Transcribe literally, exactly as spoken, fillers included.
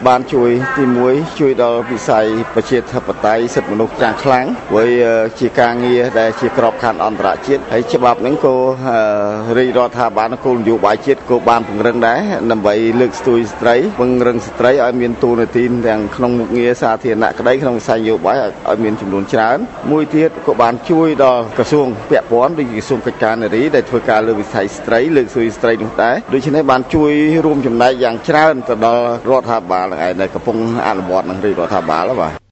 បានជួយទីមួយជួយដល់វិស័យប្រជាធិបតេយ្យសិទ្ធិមនុស្សយ៉ាងខ្លាំងវាជាការងារដែលជាក្របខ័ណ្ឌអន្តរជាតិហើយច្បាប់ហ្នឹងក៏រាជរដ្ឋាភិបាលគោលនយោបាយជាតិក៏បានពង្រឹងដែរដើម្បីលើកស្ទួយស្ត្រីពង្រឹងស្ត្រីឲ្យមានតួនាទីទាំងក្នុងមុខងារសាធារណៈក្តីក្នុងវិស័យនយោបាយឲ្យមានចំនួនច្រើនមួយទៀតក៏បានជួយដល់ក្រសួងពាក់ព័ន្ធដូចជាក្រសួងកិច្ចការនារីដែលធ្វើការលើវិស័យស្ត្រីលើកស្ទួយស្ត្រីនោះដែរដូច្នេះបានជួយរួមចំណែកយ៉ាងច្រើនទៅដល់រដ្ឋាភិបាលដែលកំពុងអនុវត្តនឹងរាជរដ្ឋាភិបាលបាទ